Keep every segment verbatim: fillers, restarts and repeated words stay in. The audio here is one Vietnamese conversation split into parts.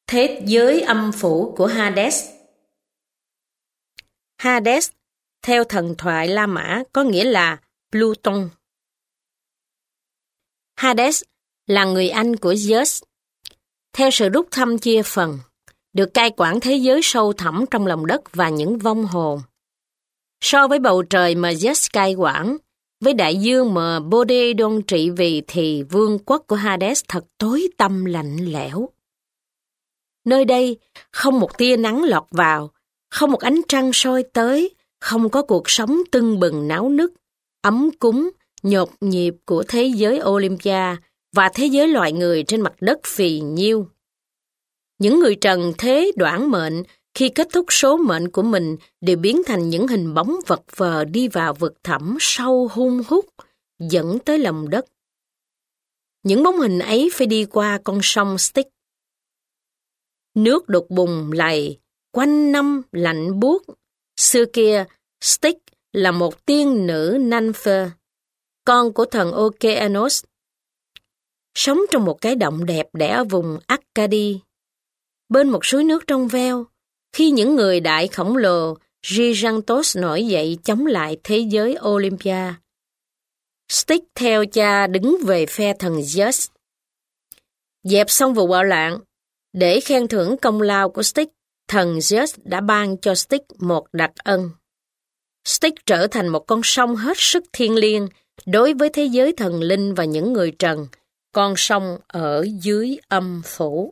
Thế giới âm phủ của Hades. Hades, theo thần thoại La Mã, có nghĩa là Pluton. Hades là người anh của Zeus. Theo sự rút thăm chia phần, được cai quản thế giới sâu thẳm trong lòng đất và những vong hồn. So với bầu trời mà Zeus cai quản, với đại dương mà Poseidon trị vì thì vương quốc của Hades thật tối tăm lạnh lẽo. Nơi đây không một tia nắng lọt vào, không một ánh trăng soi tới, không có cuộc sống tưng bừng náo nức, ấm cúng, nhột nhịp của thế giới Olympia và thế giới loài người trên mặt đất phì nhiêu. Những người trần thế đoản mệnh khi kết thúc số mệnh của mình đều biến thành những hình bóng vật vờ đi vào vực thẳm sâu hun hút, dẫn tới lòng đất. Những bóng hình ấy phải đi qua con sông Styx. Nước đục bùn lầy, quanh năm lạnh buốt. Xưa kia, Styx là một tiên nữ Nymphe, con của thần Okeanos, sống trong một cái động đẹp đẽ ở vùng Arcady, bên một suối nước trong veo, khi những người đại khổng lồ Gigantos nổi dậy chống lại thế giới Olympia. Styx theo cha đứng về phe thần Zeus. Dẹp xong vụ bạo loạn, để khen thưởng công lao của Styx, thần Zeus đã ban cho Styx một đặc ân. Styx trở thành một con sông hết sức thiêng liêng đối với thế giới thần linh và những người trần, con sông ở dưới âm phủ.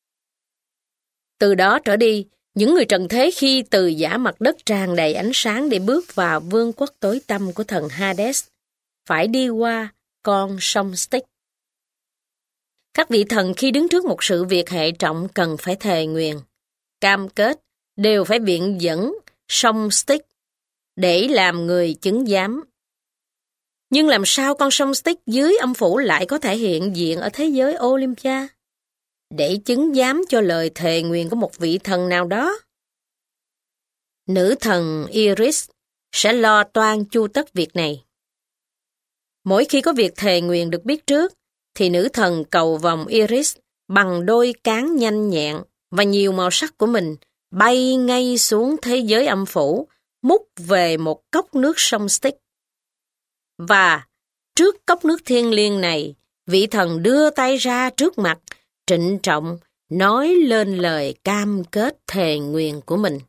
Từ đó trở đi, những người trần thế khi từ giả mặt đất tràn đầy ánh sáng để bước vào vương quốc tối tăm của thần Hades, phải đi qua con sông Styx. Các vị thần khi đứng trước một sự việc hệ trọng cần phải thề nguyền, cam kết, đều phải viện dẫn sông Styx để làm người chứng giám. Nhưng làm sao con sông Styx dưới âm phủ lại có thể hiện diện ở thế giới Olympia để chứng giám cho lời thề nguyền của một vị thần nào đó? Nữ thần Iris sẽ lo toan chu tất việc này. Mỗi khi có việc thề nguyền được biết trước, thì nữ thần cầu vòng Iris bằng đôi cán nhanh nhẹn và nhiều màu sắc của mình bay ngay xuống thế giới âm phủ, múc về một cốc nước sông Styx. Và trước cốc nước thiêng liêng này, vị thần đưa tay ra trước mặt, trịnh trọng nói lên lời cam kết thề nguyền của mình.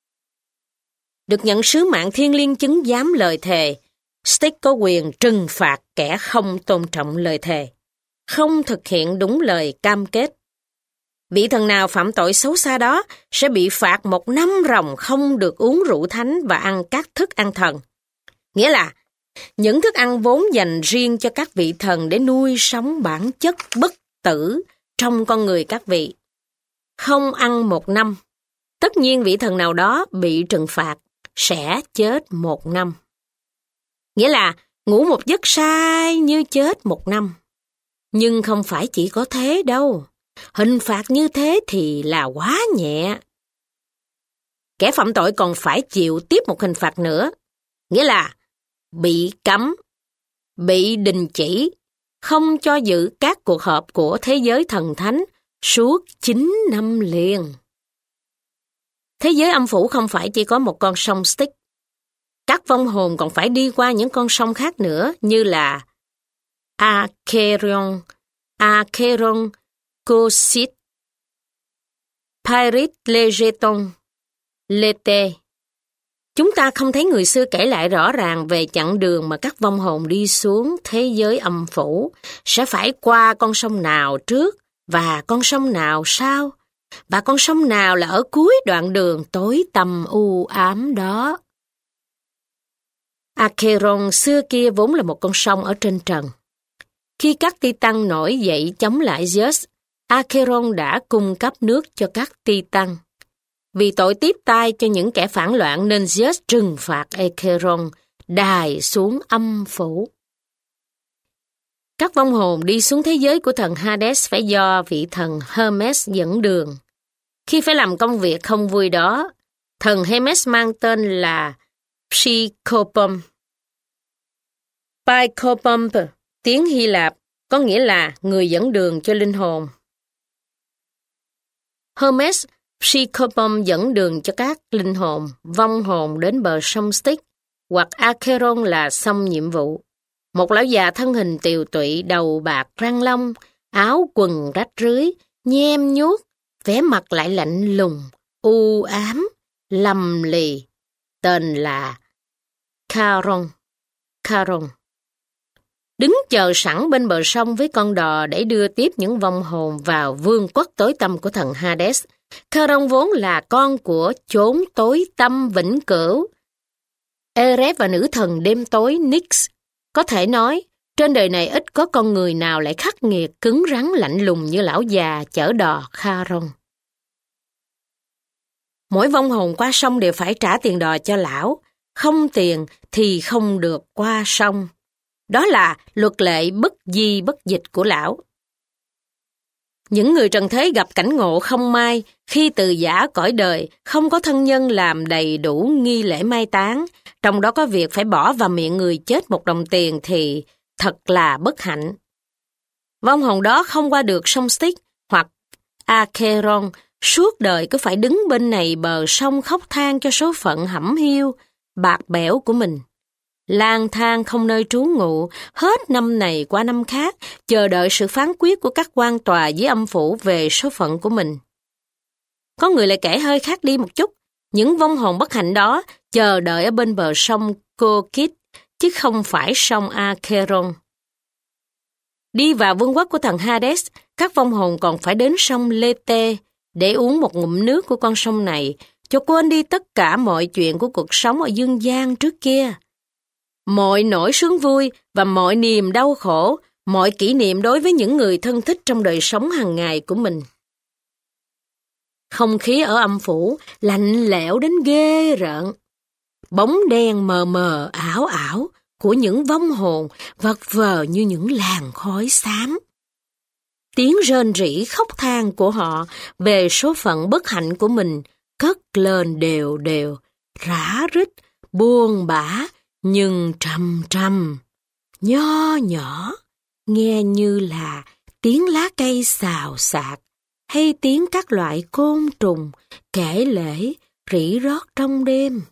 Được nhận sứ mạng thiêng liêng chứng giám lời thề, Styx có quyền trừng phạt kẻ không tôn trọng lời thề, không thực hiện đúng lời cam kết. Vị thần nào phạm tội xấu xa đó sẽ bị phạt một năm ròng không được uống rượu thánh và ăn các thức ăn thần. Nghĩa là, những thức ăn vốn dành riêng cho các vị thần để nuôi sống bản chất bất tử trong con người các vị. Không ăn một năm, tất nhiên vị thần nào đó bị trừng phạt sẽ chết một năm. Nghĩa là, ngủ một giấc sai như chết một năm. Nhưng không phải chỉ có thế đâu. Hình phạt như thế thì là quá nhẹ. Kẻ phạm tội còn phải chịu tiếp một hình phạt nữa. Nghĩa là bị cấm, bị đình chỉ, không cho dự các cuộc họp của thế giới thần thánh suốt chín năm liền. Thế giới âm phủ không phải chỉ có một con sông Styx. Các vong hồn còn phải đi qua những con sông khác nữa như là Acheron, Acheron, Cocyt, Pyrit Legeton, Lete. Chúng ta không thấy người xưa kể lại rõ ràng về chặng đường mà các vong hồn đi xuống thế giới âm phủ sẽ phải qua con sông nào trước và con sông nào sau, và con sông nào là ở cuối đoạn đường tối tăm u ám đó. Acheron xưa kia vốn là một con sông ở trên trần. Khi các Titan nổi dậy chống lại Zeus, Acheron đã cung cấp nước cho các Titan. Vì tội tiếp tay cho những kẻ phản loạn nên Zeus trừng phạt Acheron đày xuống âm phủ. Các vong hồn đi xuống thế giới của thần Hades phải do vị thần Hermes dẫn đường. Khi phải làm công việc không vui đó, thần Hermes mang tên là Psychopomp. Psychopomp, tiếng Hy Lạp, có nghĩa là người dẫn đường cho linh hồn. Hermes Psychopom dẫn đường cho các linh hồn, vong hồn đến bờ sông Styx, hoặc Acheron là xong nhiệm vụ. Một lão già thân hình tiều tụy, đầu bạc răng long, áo quần rách rưới, nhem nhuốc, vẻ mặt lại lạnh lùng, u ám, lầm lì. Tên là Charon. Charon. Đứng chờ sẵn bên bờ sông với con đò để đưa tiếp những vong hồn vào vương quốc tối tăm của thần Hades. Charon vốn là con của chốn tối tăm vĩnh cửu. Eres và nữ thần đêm tối Nyx. Có thể nói, trên đời này ít có con người nào lại khắc nghiệt, cứng rắn, lạnh lùng như lão già chở đò Charon. Mỗi vong hồn qua sông đều phải trả tiền đò cho lão. Không tiền thì không được qua sông. Đó là luật lệ bất di bất dịch của lão. Những người trần thế gặp cảnh ngộ không may khi từ giã cõi đời, không có thân nhân làm đầy đủ nghi lễ mai táng, trong đó có việc phải bỏ vào miệng người chết một đồng tiền thì thật là bất hạnh. Vong hồn đó không qua được sông Styx hoặc Acheron, suốt đời cứ phải đứng bên này bờ sông khóc than cho số phận hẩm hiu, bạc bẽo của mình. Lang thang không nơi trú ngụ, hết năm này qua năm khác, chờ đợi sự phán quyết của các quan tòa dưới âm phủ về số phận của mình. Có người lại kể hơi khác đi một chút, những vong hồn bất hạnh đó chờ đợi ở bên bờ sông Cocyt, chứ không phải sông Acheron. Đi vào vương quốc của thần Hades, các vong hồn còn phải đến sông Lethe để uống một ngụm nước của con sông này, cho quên đi tất cả mọi chuyện của cuộc sống ở dương gian trước kia. Mọi nỗi sướng vui và mọi niềm đau khổ, mọi kỷ niệm đối với những người thân thích trong đời sống hàng ngày của mình. Không khí ở âm phủ lạnh lẽo đến ghê rợn. Bóng đen mờ mờ ảo ảo của những vong hồn vật vờ như những làn khói xám. Tiếng rên rỉ khóc than của họ về số phận bất hạnh của mình cất lên đều đều, rã rít, buồn bã, nhưng trầm trầm, nho nhỏ, nghe như là tiếng lá cây xào xạc hay tiếng các loại côn trùng kể lể rỉ rót trong đêm.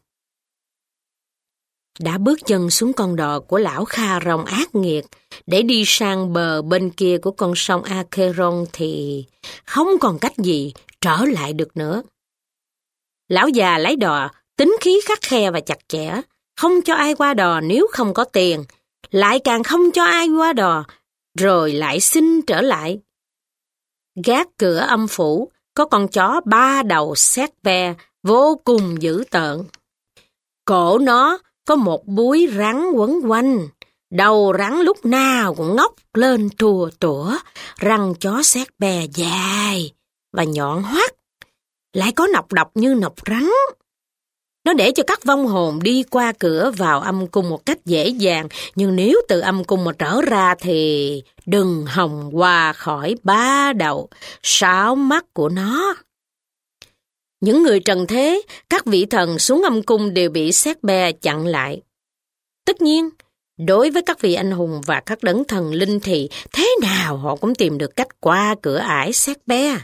Đã bước chân xuống con đò của lão Charon ác nghiệt để đi sang bờ bên kia của con sông Acheron thì không còn cách gì trở lại được nữa. Lão già lấy đò, tính khí khắt khe và chặt chẽ, không cho ai qua đò nếu không có tiền, lại càng không cho ai qua đò, rồi lại xin trở lại. Gác cửa âm phủ, có con chó ba đầu sét ve vô cùng dữ tợn. Cổ nó có một búi rắn quấn quanh, đầu rắn lúc nào cũng ngóc lên trùa tủa, răng chó sét ve dài và nhọn hoắt, lại có nọc độc như nọc rắn. Nó để cho các vong hồn đi qua cửa vào âm cung một cách dễ dàng, nhưng nếu từ âm cung mà trở ra thì đừng hòng qua khỏi ba đầu, sáu mắt của nó. Những người trần thế, các vị thần xuống âm cung đều bị sét be chặn lại. Tất nhiên, đối với các vị anh hùng và các đấng thần linh thì thế nào họ cũng tìm được cách qua cửa ải sét be.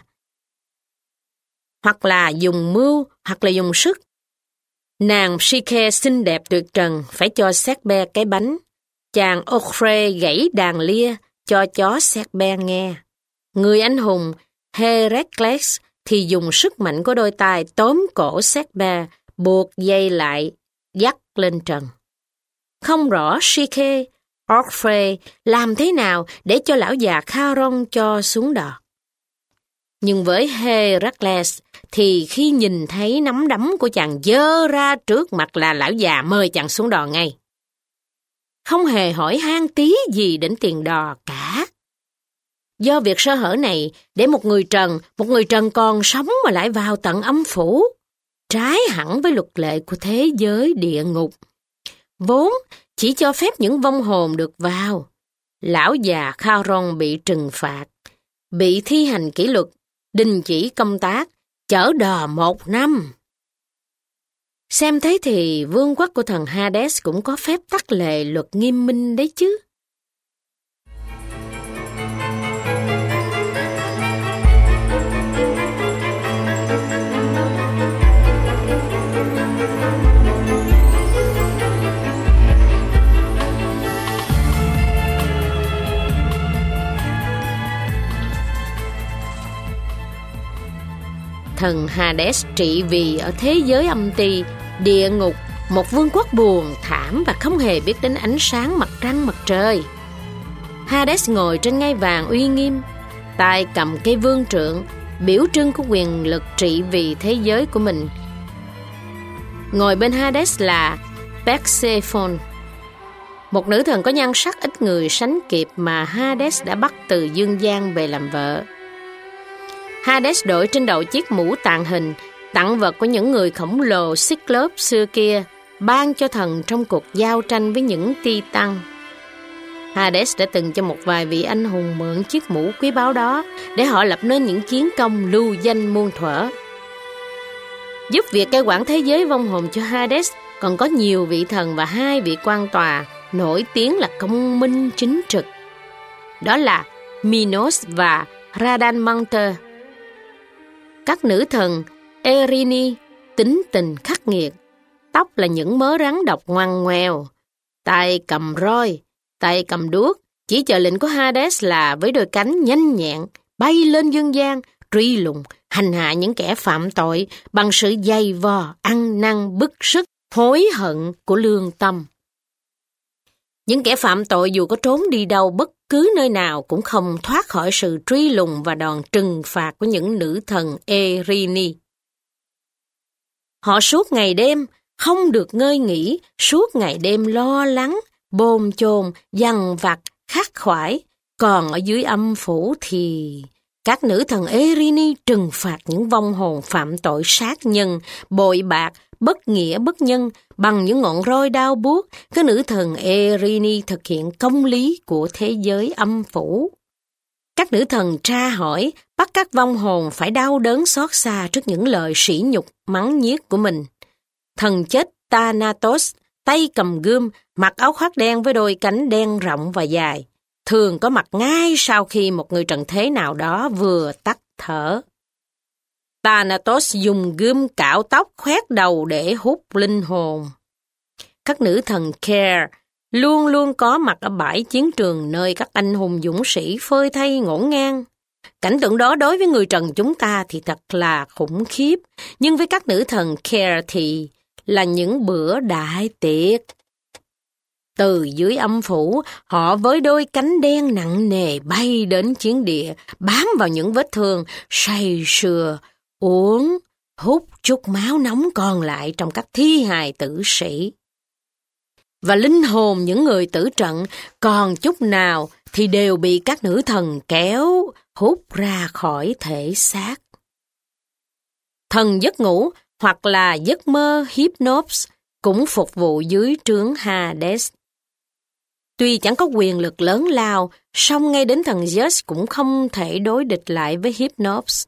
Hoặc là dùng mưu, hoặc là dùng sức. Nàng Psyche xinh đẹp tuyệt trần phải cho sét be cái bánh. Chàng Ocre gãy đàn lia cho chó sét be nghe. Người anh hùng Heracles thì dùng sức mạnh của đôi tay tóm cổ sét be, buộc dây lại, dắt lên trần. Không rõ Psyche, Ocre làm thế nào để cho lão già Charon cho xuống đò. Nhưng với Heracles thì khi nhìn thấy nắm đấm của chàng giơ ra trước mặt là lão già mời chàng xuống đò ngay. Không hề hỏi han tí gì đến tiền đò cả. Do việc sơ hở này để một người trần, một người trần còn sống mà lại vào tận âm phủ, trái hẳn với luật lệ của thế giới địa ngục. Vốn chỉ cho phép những vong hồn được vào. Lão già Charon bị trừng phạt, bị thi hành kỷ luật, đình chỉ công tác, chở đò một năm. Xem thế thì vương quốc của thần Hades cũng có phép tắc lệ luật nghiêm minh đấy chứ. thần Hades trị vì ở thế giới âm ti, địa ngục, một vương quốc buồn thảm và không hề biết đến ánh sáng mặt trăng mặt trời. Hades ngồi trên ngai vàng uy nghiêm, tay cầm cây vương trượng, biểu trưng của quyền lực trị vì thế giới của mình. Ngồi bên Hades là Persephone, một nữ thần có nhan sắc ít người sánh kịp mà Hades đã bắt từ dương gian về làm vợ. Hades đội trên đầu chiếc mũ tàng hình, tặng vật của những người khổng lồ Cyclops xưa kia, ban cho thần trong cuộc giao tranh với những Titan. Hades đã từng cho một vài vị anh hùng mượn chiếc mũ quý báu đó để họ lập nên những chiến công lưu danh muôn thuở. Giúp việc cai quản thế giới vong hồn cho Hades còn có nhiều vị thần và hai vị quan tòa nổi tiếng là công minh chính trực. Đó là Minos và Radamanter. Các nữ thần Erine tính tình khắc nghiệt, tóc là những mớ rắn độc ngoằn ngoèo, tay cầm roi, tay cầm đuốc, chỉ chờ lệnh của Hades là với đôi cánh nhanh nhẹn bay lên dương gian, truy lùng, hành hạ những kẻ phạm tội bằng sự dày vò, ăn năn, bức sức, hối hận của lương tâm. Những kẻ phạm tội dù có trốn đi đâu bất cứ nơi nào cũng không thoát khỏi sự truy lùng và đòn trừng phạt của những nữ thần Erine. Họ suốt ngày đêm không được ngơi nghỉ, suốt ngày đêm lo lắng, bồn chồn, dằn vặt, khắc khoải. Còn ở dưới âm phủ thì các nữ thần Erine trừng phạt những vong hồn phạm tội sát nhân, bội bạc, bất nghĩa bất nhân bằng những ngọn roi đao buốt. Các nữ thần Erine thực hiện công lý của thế giới âm phủ. Các nữ thần tra hỏi, bắt các vong hồn phải đau đớn xót xa trước những lời sỉ nhục mắng nhiếc của mình. Thần chết Thanatos, tay cầm gươm, mặc áo khoác đen với đôi cánh đen rộng và dài, thường có mặt ngay sau khi một người trần thế nào đó vừa tắt thở. Thanatos dùng gươm cạo tóc khoét đầu để hút linh hồn. Các nữ thần Care luôn luôn có mặt ở bãi chiến trường nơi các anh hùng dũng sĩ phơi thây ngổn ngang. Cảnh tượng đó đối với người trần chúng ta thì thật là khủng khiếp, nhưng với các nữ thần Care thì là những bữa đại tiệc. Từ dưới âm phủ, họ với đôi cánh đen nặng nề bay đến chiến địa, bám vào những vết thương, say sưa, uống, hút chút máu nóng còn lại trong các thi hài tử sĩ. Và linh hồn những người tử trận còn chút nào thì đều bị các nữ thần kéo, hút ra khỏi thể xác. Thần giấc ngủ hoặc là giấc mơ Hypnos cũng phục vụ dưới trướng Hades. Tuy chẳng có quyền lực lớn lao, song ngay đến thần Zeus cũng không thể đối địch lại với Hypnos.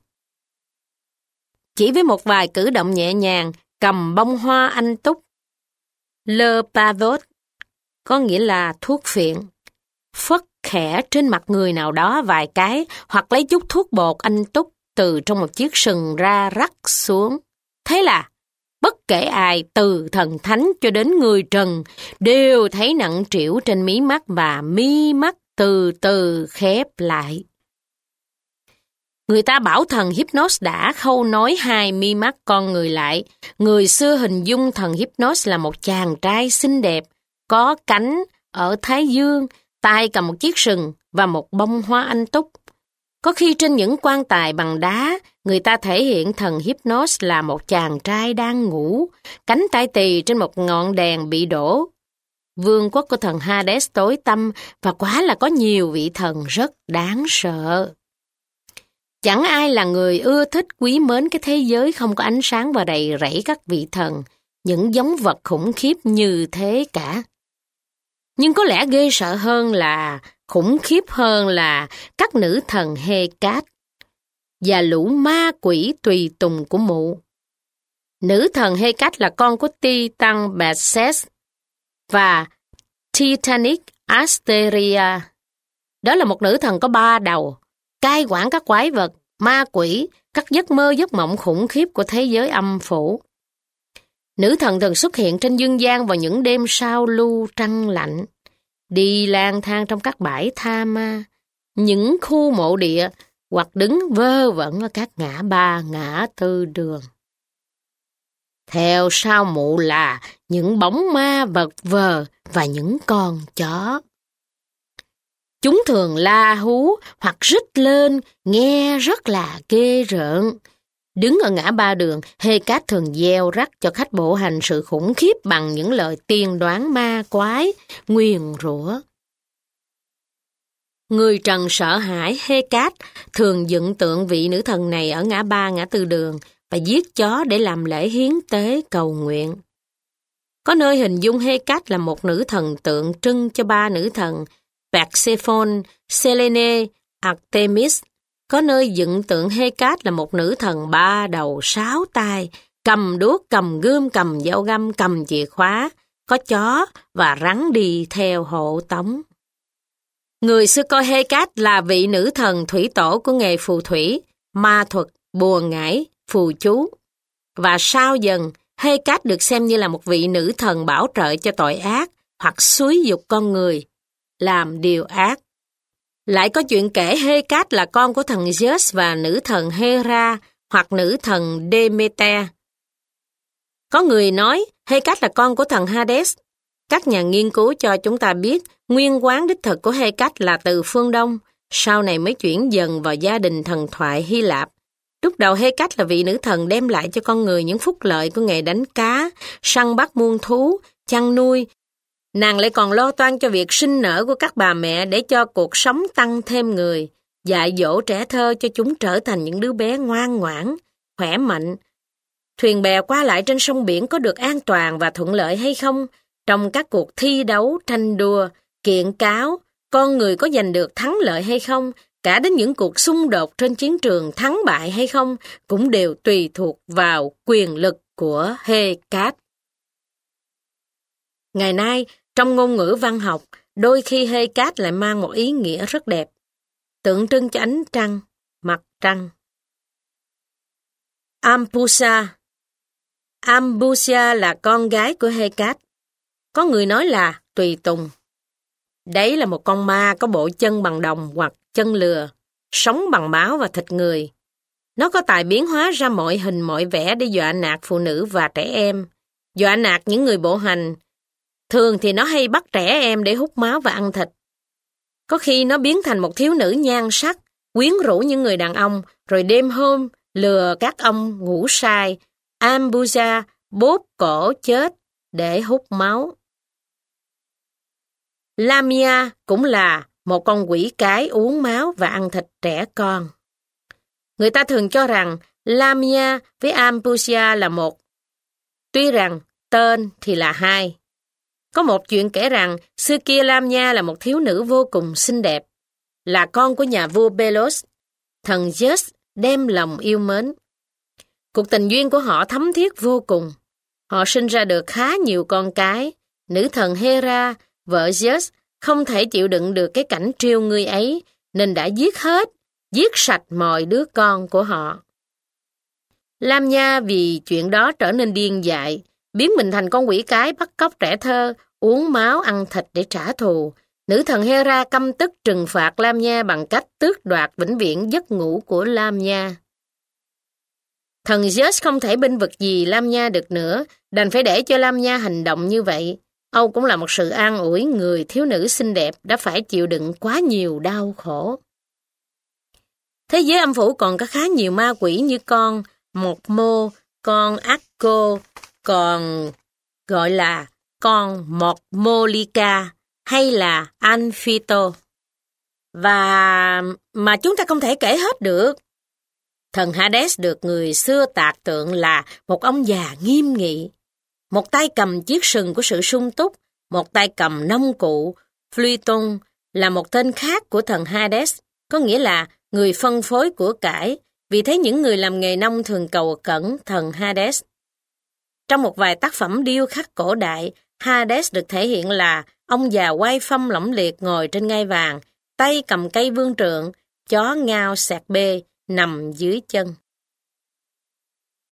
Chỉ với một vài cử động nhẹ nhàng, cầm bông hoa anh túc, Le Pavot, có nghĩa là thuốc phiện, phất khẽ trên mặt người nào đó vài cái, hoặc lấy chút thuốc bột anh túc từ trong một chiếc sừng ra rắc xuống. Thế là bất kể ai, từ thần thánh cho đến người trần, đều thấy nặng trĩu trên mí mắt và mí mắt từ từ khép lại. Người ta bảo thần Hypnos đã khâu nối hai mi mắt con người lại. Người xưa hình dung thần Hypnos là một chàng trai xinh đẹp, có cánh ở thái dương, tay cầm một chiếc sừng và một bông hoa anh túc. Có khi trên những quan tài bằng đá, người ta thể hiện thần Hypnos là một chàng trai đang ngủ, cánh tay tỳ trên một ngọn đèn bị đổ. Vương quốc của thần Hades tối tăm và quả là có nhiều vị thần rất đáng sợ. Chẳng ai là người ưa thích quý mến cái thế giới không có ánh sáng và đầy rẫy các vị thần, những giống vật khủng khiếp như thế cả. Nhưng có lẽ ghê sợ hơn là, khủng khiếp hơn là các nữ thần Hecate và lũ ma quỷ tùy tùng của mụ. Nữ thần Hecate là con của Titan Perseus và Titanic Asteria. Đó là một nữ thần có ba đầu, cai quản các quái vật, ma quỷ, các giấc mơ giấc mộng khủng khiếp của thế giới âm phủ. Nữ thần thường xuất hiện trên dương gian vào những đêm sao lưu trăng lạnh, đi lang thang trong các bãi tha ma, những khu mộ địa, hoặc đứng vơ vẩn ở các ngã ba, ngã tư đường. Theo sau mụ là những bóng ma vật vờ và những con chó. Chúng thường la hú hoặc rít lên, nghe rất là ghê rợn. Đứng ở ngã ba đường, Hecate thường gieo rắc cho khách bộ hành sự khủng khiếp bằng những lời tiên đoán ma quái, nguyền rủa. Người Trần sợ hãi Hecate thường dựng tượng vị nữ thần này ở ngã ba ngã tư đường và giết chó để làm lễ hiến tế cầu nguyện. Có nơi hình dung Hecate là một nữ thần tượng trưng cho ba nữ thần Persephone, Selene, Artemis. Có nơi dựng tượng Hecate là một nữ thần ba đầu sáu tai, cầm đuốc, cầm gươm, cầm dao găm, cầm chìa khóa, có chó và rắn đi theo hộ tống. Người xưa coi Hecate là vị nữ thần thủy tổ của nghề phù thủy, ma thuật, bùa ngải, phù chú. Và sau dần, Hecate được xem như là một vị nữ thần bảo trợ cho tội ác hoặc xúi giục con người làm điều ác. Lại có chuyện kể Hecate là con của thần Zeus và nữ thần Hera hoặc nữ thần Demeter. Có người nói Hecate là con của thần Hades. Các nhà nghiên cứu cho chúng ta biết nguyên quán đích thực của Hecate là từ phương Đông, sau này mới chuyển dần vào gia đình thần thoại Hy Lạp. Lúc đầu Hecate là vị nữ thần đem lại cho con người những phúc lợi của nghề đánh cá, săn bắt muôn thú, chăn nuôi. Nàng lại còn lo toan cho việc sinh nở của các bà mẹ để cho cuộc sống tăng thêm người, dạy dỗ trẻ thơ cho chúng trở thành những đứa bé ngoan ngoãn, khỏe mạnh. Thuyền bè qua lại trên sông biển có được an toàn và thuận lợi hay không? Trong các cuộc thi đấu, tranh đua, kiện cáo, con người có giành được thắng lợi hay không? Cả đến những cuộc xung đột trên chiến trường thắng bại hay không cũng đều tùy thuộc vào quyền lực của Hecate. Ngày nay, trong ngôn ngữ văn học, đôi khi Hecate lại mang một ý nghĩa rất đẹp, tượng trưng cho ánh trăng, mặt trăng. Ampusa. Ampusa là con gái của Hecate. Có người nói là tùy tùng. Đấy là một con ma có bộ chân bằng đồng hoặc chân lừa, sống bằng máu và thịt người. Nó có tài biến hóa ra mọi hình mọi vẻ để dọa nạt phụ nữ và trẻ em, dọa nạt những người bộ hành. Thường thì nó hay bắt trẻ em để hút máu và ăn thịt. Có khi nó biến thành một thiếu nữ nhan sắc, quyến rũ những người đàn ông, rồi đêm hôm lừa các ông ngủ sai, Ampusa bóp cổ chết để hút máu. Lamia cũng là một con quỷ cái uống máu và ăn thịt trẻ con. Người ta thường cho rằng Lamia với Ampusa là một, tuy rằng tên thì là hai. Có một chuyện kể rằng xưa kia Lamia là một thiếu nữ vô cùng xinh đẹp, là con của nhà vua Belos, thần Zeus đem lòng yêu mến. Cuộc tình duyên của họ thấm thiết vô cùng. Họ sinh ra được khá nhiều con cái. Nữ thần Hera, vợ Zeus, không thể chịu đựng được cái cảnh trêu ngươi ấy, nên đã giết hết, giết sạch mọi đứa con của họ. Lamia vì chuyện đó trở nên điên dại, biến mình thành con quỷ cái bắt cóc trẻ thơ, uống máu ăn thịt để trả thù. Nữ thần Hera căm tức trừng phạt Lamia bằng cách tước đoạt vĩnh viễn giấc ngủ của Lamia. Thần Zeus không thể bênh vực gì Lamia được nữa, đành phải để cho Lamia hành động như vậy. Âu cũng là một sự an ủi người thiếu nữ xinh đẹp đã phải chịu đựng quá nhiều đau khổ. Thế giới âm phủ còn có khá nhiều ma quỷ như con Mộc Mô, con Akko, còn gọi là con Mộc Molika hay là Amphito. Và mà chúng ta không thể kể hết được. Thần Hades được người xưa tạc tượng là một ông già nghiêm nghị. Một tay cầm chiếc sừng của sự sung túc, một tay cầm nông cụ. Phaeton là một tên khác của thần Hades, có nghĩa là người phân phối của cải. Vì thế những người làm nghề nông thường cầu cẩn thần Hades. Trong một vài tác phẩm điêu khắc cổ đại, Hades được thể hiện là ông già oai phong lẫm liệt ngồi trên ngai vàng, tay cầm cây vương trượng, chó ngao sạc bê nằm dưới chân.